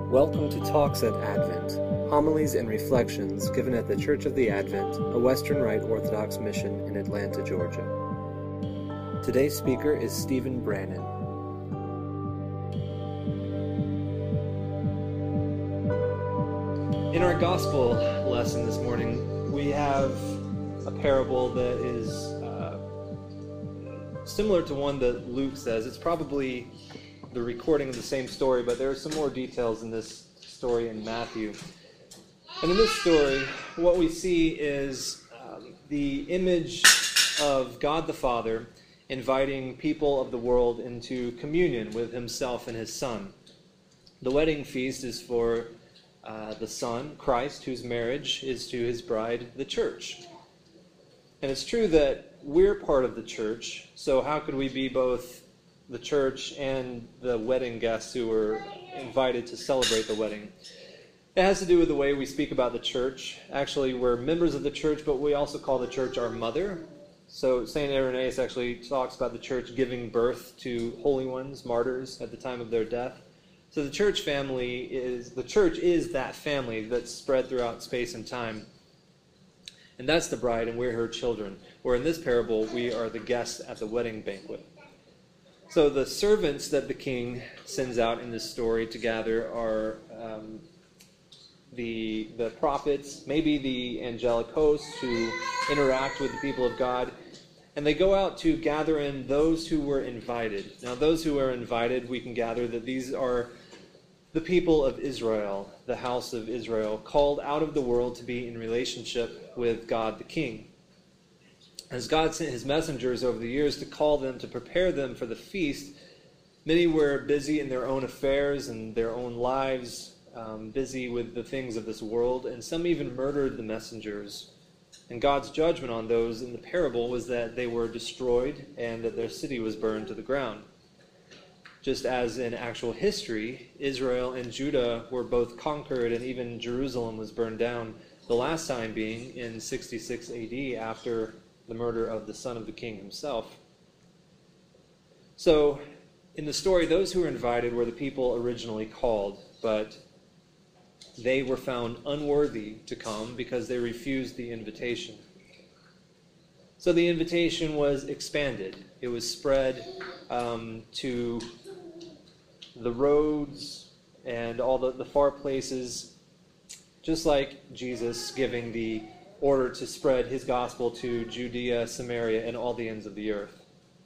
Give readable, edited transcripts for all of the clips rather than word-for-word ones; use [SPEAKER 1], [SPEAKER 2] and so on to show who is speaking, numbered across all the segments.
[SPEAKER 1] Welcome to Talks at Advent, homilies and reflections given at the Church of the Advent, a Western Rite Orthodox mission in Atlanta, Georgia. Today's speaker is Stephen Brannan. In our gospel lesson this morning, we have a parable that is similar to one that Luke says. It's probably the recording of the same story, but there are some more details in this story in Matthew. And in this story, what we see is the image of God the Father inviting people of the world into communion with himself and his Son. The wedding feast is for the Son, Christ, whose marriage is to his bride, the church. And it's true that we're part of the church, so how could we be both the church and the wedding guests who were invited to celebrate the wedding? It has to do with the way we speak about the church. Actually, we're members of the church, but we also call the church our mother. So St. Irenaeus actually talks about the church giving birth to holy ones, martyrs, at the time of their death. So the church is that family that's spread throughout space and time. And that's the bride, and we're her children. Where in this parable, we are the guests at the wedding banquet. So the servants that the king sends out in this story to gather are the prophets, maybe the angelic hosts who interact with the people of God. And they go out to gather in those who were invited. Now those who are invited, we can gather that these are the people of Israel, the house of Israel, called out of the world to be in relationship with God the King. As God sent his messengers over the years to call them, to prepare them for the feast, many were busy in their own affairs and their own lives, busy with the things of this world, and some even murdered the messengers. And God's judgment on those in the parable was that they were destroyed and that their city was burned to the ground. Just as in actual history, Israel and Judah were both conquered and even Jerusalem was burned down, the last time being in 66 AD after the murder of the son of the king himself. So, in the story, those who were invited were the people originally called, but they were found unworthy to come because they refused the invitation. So the invitation was expanded. It was spread to the roads and all the far places, just like Jesus giving the order to spread his gospel to Judea, Samaria, and all the ends of the earth.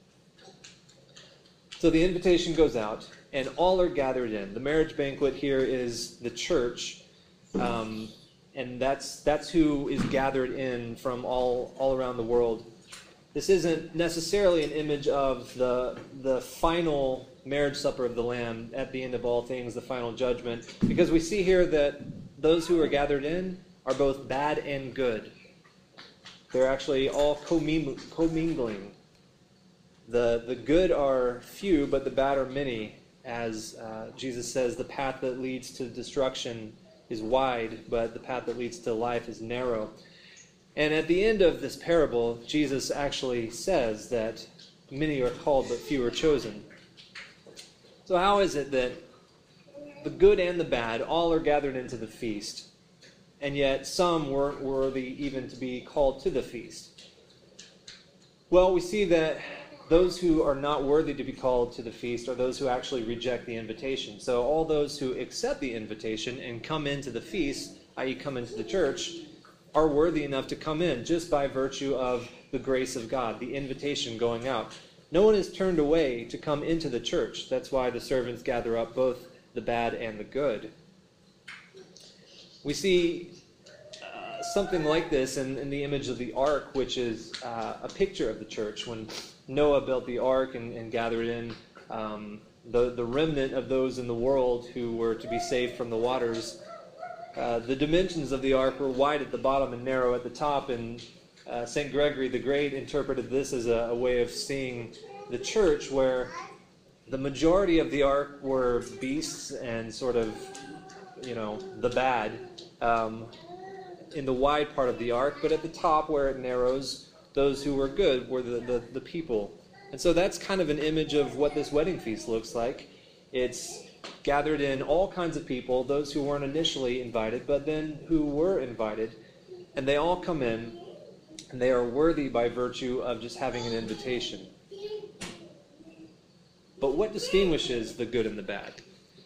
[SPEAKER 1] So the invitation goes out, and all are gathered in. The marriage banquet here is the church, and that's who is gathered in from all around the world. This isn't necessarily an image of the final marriage supper of the Lamb at the end of all things, the final judgment, because we see here that those who are gathered in are both bad and good. They're actually all commingling. The good are few, but the bad are many. As Jesus says, the path that leads to destruction is wide, but the path that leads to life is narrow. And at the end of this parable, Jesus actually says that many are called, but few are chosen. So how is it that the good and the bad all are gathered into the feast, and yet some weren't worthy even to be called to the feast? Well, we see that those who are not worthy to be called to the feast are those who actually reject the invitation. So all those who accept the invitation and come into the feast, i.e. come into the church, are worthy enough to come in just by virtue of the grace of God, the invitation going out. No one is turned away to come into the church. That's why the servants gather up both the bad and the good. We see something like this in the image of the ark, which is a picture of the church. When Noah built the ark and gathered in the remnant of those in the world who were to be saved from the waters, the dimensions of the ark were wide at the bottom and narrow at the top, and St. Gregory the Great interpreted this as a way of seeing the church where the majority of the ark were beasts and sort of, the bad in the wide part of the ark, but at the top where it narrows, those who were good were the people. And so that's kind of an image of what this wedding feast looks like. It's gathered in all kinds of people, those who weren't initially invited, but then who were invited, and they all come in, and they are worthy by virtue of just having an invitation. But what distinguishes the good and the bad?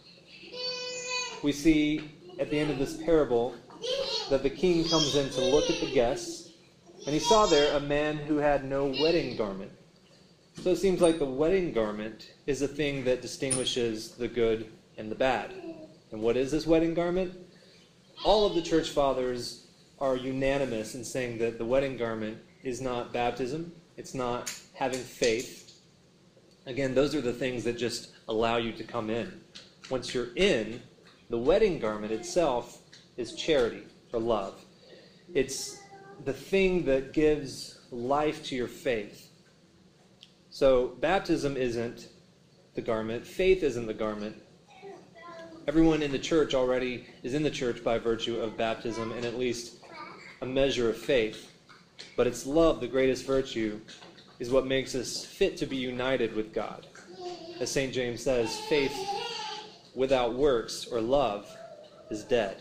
[SPEAKER 1] We see at the end of this parable that the king comes in to look at the guests, and he saw there a man who had no wedding garment. So it seems like the wedding garment is a thing that distinguishes the good and the bad. And what is this wedding garment? All of the church fathers are unanimous in saying that the wedding garment is not baptism, it's not having faith. Again, those are the things that just allow you to come in. Once you're in, the wedding garment itself is charity or love. It's the thing that gives life to your faith. So baptism isn't the garment. Faith isn't the garment. Everyone in the church already is in the church by virtue of baptism and at least a measure of faith. But it's love, the greatest virtue, is what makes us fit to be united with God. As St. James says, faith without works or love is dead.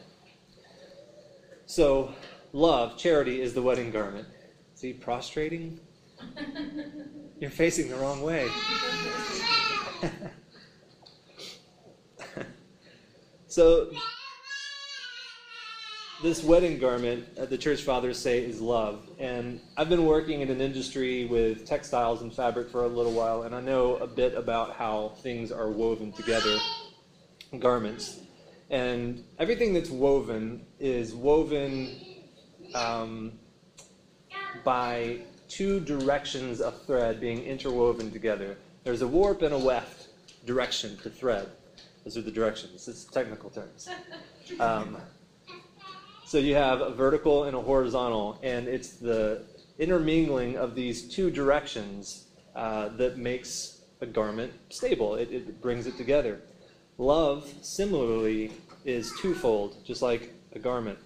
[SPEAKER 1] So love, charity, is the wedding garment. See, prostrating? You're facing the wrong way. So, this wedding garment, the church fathers say, is love. And I've been working in an industry with textiles and fabric for a little while, and I know a bit about how things are woven together, garments. And everything that's woven is woven by two directions of thread being interwoven together. There's a warp and a weft direction to thread. Those are the directions. It's technical terms. So you have a vertical and a horizontal, and it's the intermingling of these two directions that makes a garment stable. It brings it together. Love, similarly, is twofold, just like a garment.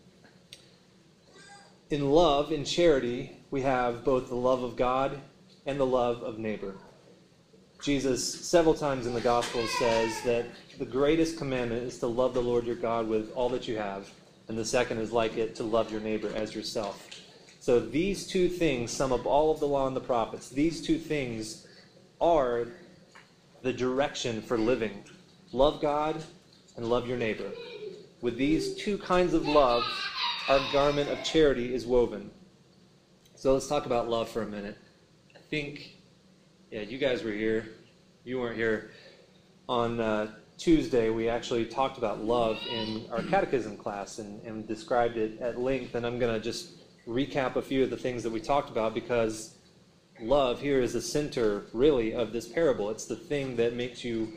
[SPEAKER 1] In love, in charity, we have both the love of God and the love of neighbor. Jesus, several times in the Gospels, says that the greatest commandment is to love the Lord your God with all that you have, and the second is like it, to love your neighbor as yourself. So these two things sum up all of the law and the prophets. These two things are the direction for living. Love God and love your neighbor. With these two kinds of love, our garment of charity is woven. So let's talk about love for a minute. I think, you guys were here. You weren't here. On Tuesday, we actually talked about love in our catechism class and described it at length. And I'm going to just recap a few of the things that we talked about, because love here is the center, really, of this parable. It's the thing that makes you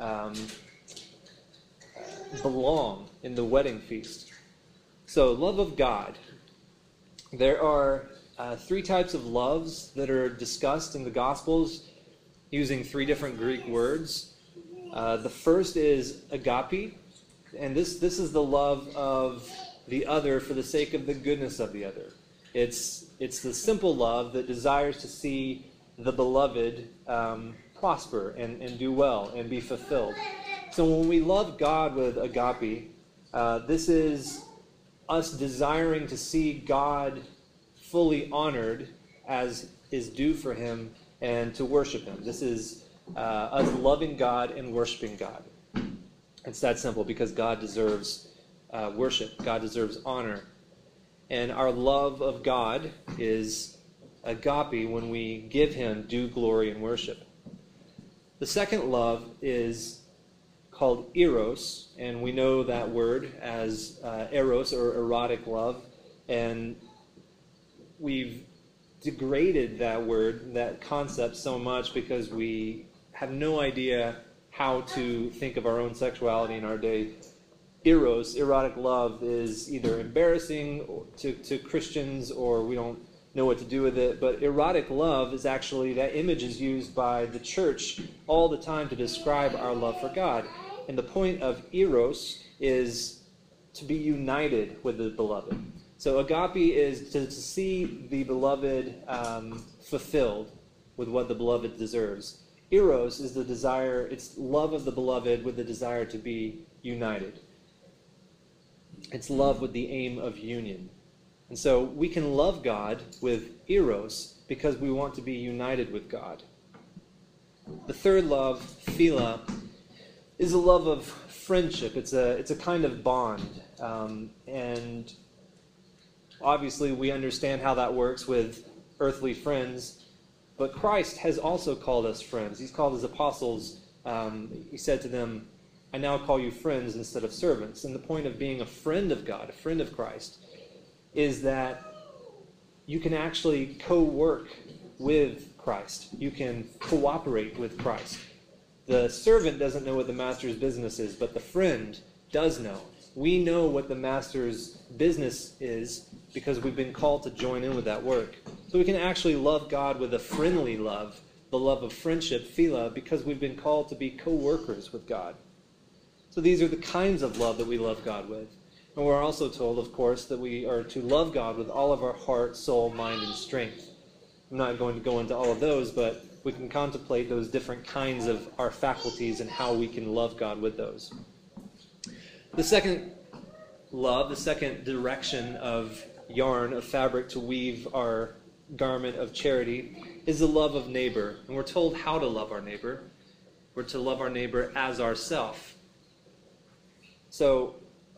[SPEAKER 1] belong in the wedding feast. So, love of God. There are three types of loves that are discussed in the Gospels using three different Greek words. The first is agape, and this is the love of the other for the sake of the goodness of the other. It's the simple love that desires to see the beloved prosper and do well and be fulfilled. So when we love God with agape, this is us desiring to see God fully honored as is due for him and to worship him. This is us loving God and worshiping God. It's that simple, because God deserves worship. God deserves honor. And our love of God is agape when we give him due glory and worship. The second love is called eros, and we know that word as eros, or erotic love, and we've degraded that word, that concept, so much because we have no idea how to think of our own sexuality in our day. Eros, erotic love, is either embarrassing to Christians, or we don't know what to do with it. But erotic love is actually, that image is used by the church all the time to describe our love for God. And the point of eros is to be united with the beloved. So agape is to see the beloved fulfilled with what the beloved deserves. Eros is the desire, it's love of the beloved with the desire to be united. It's love with the aim of union. And so we can love God with eros because we want to be united with God. The third love, philia, is a love of friendship. It's a kind of bond. And obviously we understand how that works with earthly friends. But Christ has also called us friends. He's called his apostles. He said to them, I now call you friends instead of servants. And the point of being a friend of God, a friend of Christ, is that you can actually co-work with Christ. You can cooperate with Christ. The servant doesn't know what the master's business is, but the friend does know. We know what the master's business is because we've been called to join in with that work. So we can actually love God with a friendly love, the love of friendship, philia, because we've been called to be co-workers with God. So these are the kinds of love that we love God with. And we're also told, of course, that we are to love God with all of our heart, soul, mind, and strength. I'm not going to go into all of those, but we can contemplate those different kinds of our faculties and how we can love God with those. The second love, the second direction of yarn, of fabric to weave our garment of charity, is the love of neighbor. And we're told how to love our neighbor. We're to love our neighbor as ourself. So,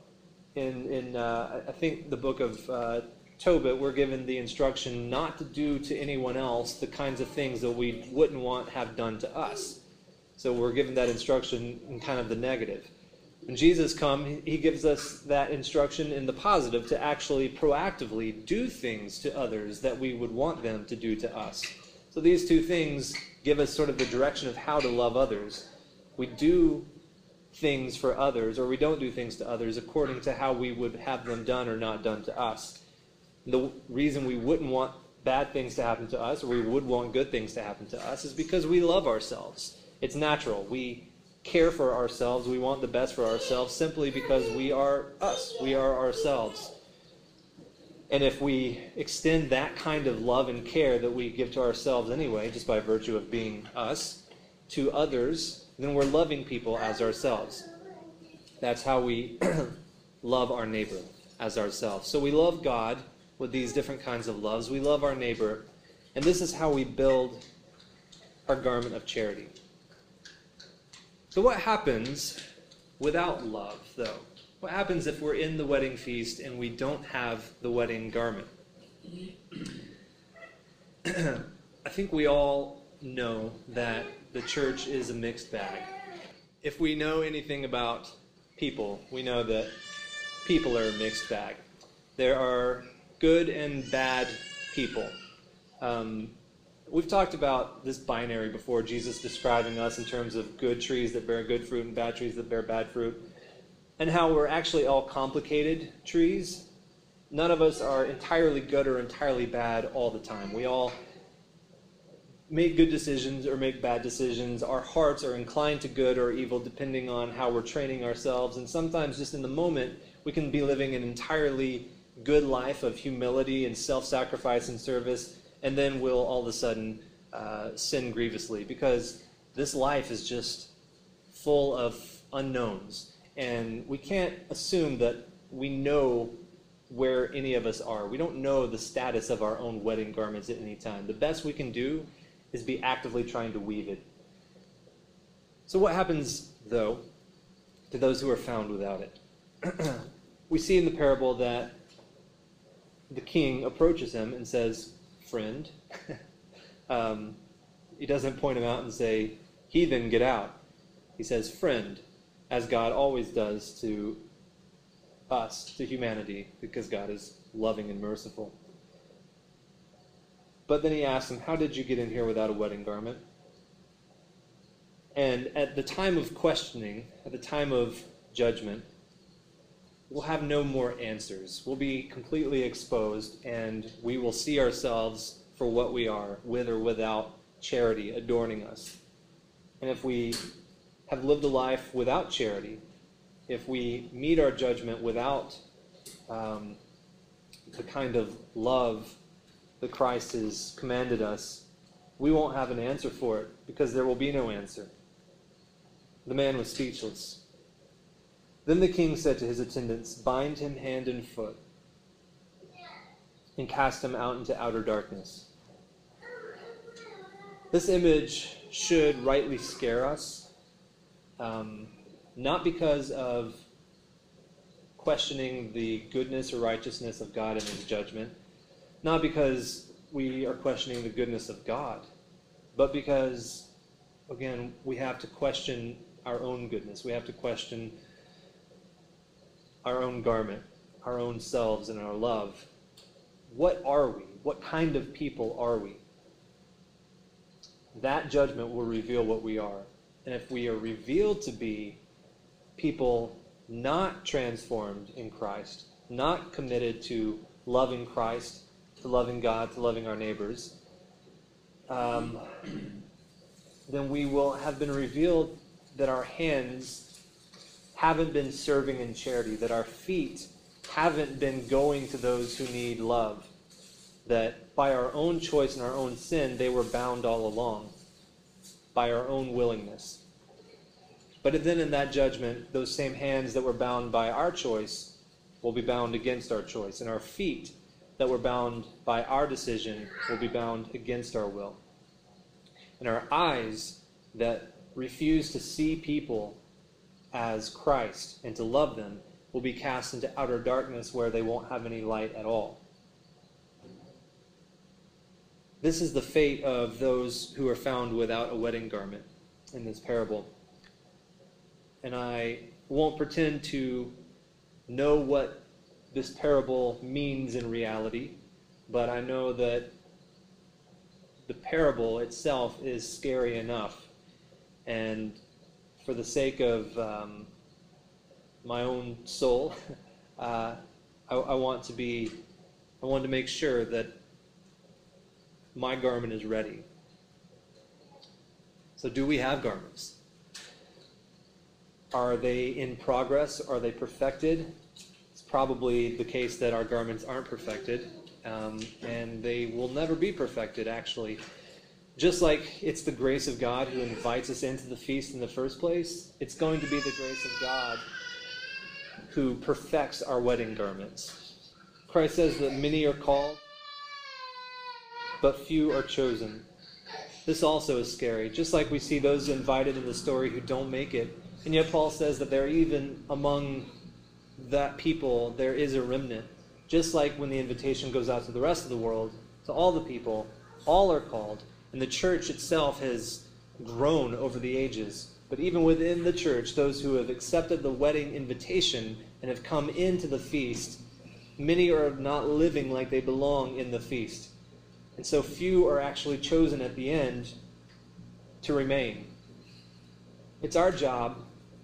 [SPEAKER 1] in I think the book of Tobit, we're given the instruction not to do to anyone else the kinds of things that we wouldn't want have done to us. So we're given that instruction in kind of the negative. When Jesus comes, he gives us that instruction in the positive to actually proactively do things to others that we would want them to do to us. So these two things give us sort of the direction of how to love others. We do things for others, or we don't do things to others according to how we would have them done or not done to us. The reason we wouldn't want bad things to happen to us, or we would want good things to happen to us, is because we love ourselves. It's natural. We care for ourselves. We want the best for ourselves simply because we are us. We are ourselves. And if we extend that kind of love and care that we give to ourselves anyway, just by virtue of being us, to others, then we're loving people as ourselves. That's how we love our neighbor, as ourselves. So we love God with these different kinds of loves. We love our neighbor. And this is how we build our garment of charity. So what happens without love, though? What happens if we're in the wedding feast and we don't have the wedding garment? I think we all know that the church is a mixed bag. If we know anything about people, we know that people are a mixed bag. There are good and bad people. We've talked about this binary before, Jesus describing us in terms of good trees that bear good fruit and bad trees that bear bad fruit, and how we're actually all complicated trees. None of us are entirely good or entirely bad all the time. We all make good decisions or make bad decisions. Our hearts are inclined to good or evil depending on how we're training ourselves, and sometimes just in the moment we can be living an entirely good life of humility and self-sacrifice and service, and then we'll all of a sudden sin grievously, because this life is just full of unknowns, and we can't assume that we know where any of us are. We don't know the status of our own wedding garments at any time. The best we can do is be actively trying to weave it. So what happens, though, to those who are found without it? We see in the parable that the king approaches him and says, "Friend." He doesn't point him out and say, "Heathen, get out." He says, "Friend," as God always does to us, to humanity, because God is loving and merciful. But then he asks him, "How did you get in here without a wedding garment?" And at the time of questioning, at the time of judgment, we'll have no more answers. We'll be completely exposed, and we will see ourselves for what we are, with or without charity adorning us. And if we have lived a life without charity, if we meet our judgment without the kind of love that Christ has commanded us, we won't have an answer for it because there will be no answer." The man was speechless. Then the king said to his attendants, "Bind him hand and foot and cast him out into outer darkness." This image should rightly scare us, not because of questioning the goodness or righteousness of God and his judgment, not because we are questioning the goodness of God, but because, again, we have to question our own goodness. We have to question our own garment, our own selves, and our love. What are we? What kind of people are we? That judgment will reveal what we are. And if we are revealed to be people not transformed in Christ, not committed to loving Christ, to loving God, to loving our neighbors, then we will have been revealed that our hands haven't been serving in charity, that our feet haven't been going to those who need love, that by our own choice and our own sin, they were bound all along, by our own willingness. But then in that judgment, those same hands that were bound by our choice will be bound against our choice, and our feet that were bound by our decision will be bound against our will. And our eyes that refuse to see people as Christ and to love them will be cast into outer darkness where they won't have any light at all. This is the fate of those who are found without a wedding garment in this parable. And I won't pretend to know what this parable means in reality, but I know that the parable itself is scary enough. And for the sake of my own soul, I want to make sure that my garment is ready. So do we have garments? Are they in progress? Are they perfected? It's probably the case that our garments aren't perfected, and they will never be perfected, actually. Just like it's the grace of God who invites us into the feast in the first place, it's going to be the grace of God who perfects our wedding garments. Christ says that many are called, but few are chosen. This also is scary. Just like we see those invited in the story who don't make it, and yet Paul says that there even among that people there is a remnant. Just like when the invitation goes out to the rest of the world, to all the people, all are called. And the church itself has grown over the ages. But even within the church, those who have accepted the wedding invitation and have come into the feast, many are not living like they belong in the feast. And so few are actually chosen at the end to remain. It's our job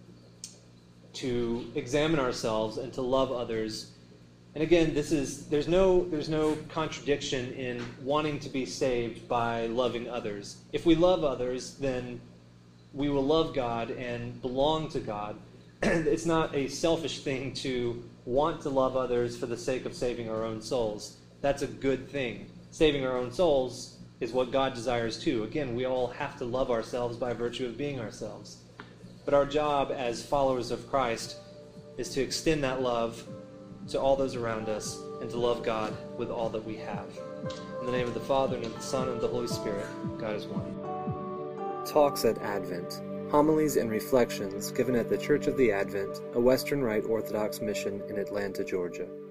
[SPEAKER 1] to examine ourselves and to love others. And again, there's no contradiction in wanting to be saved by loving others. If we love others, then we will love God and belong to God. It's not a selfish thing to want to love others for the sake of saving our own souls. That's a good thing. Saving our own souls is what God desires too. Again, we all have to love ourselves by virtue of being ourselves. But our job as followers of Christ is to extend that love to all those around us and to love God with all that we have. In the name of the Father, and of the Son, and of the Holy Spirit, God is one. Talks at Advent. Homilies and reflections given at the Church of the Advent, a Western Rite Orthodox mission in Atlanta, Georgia.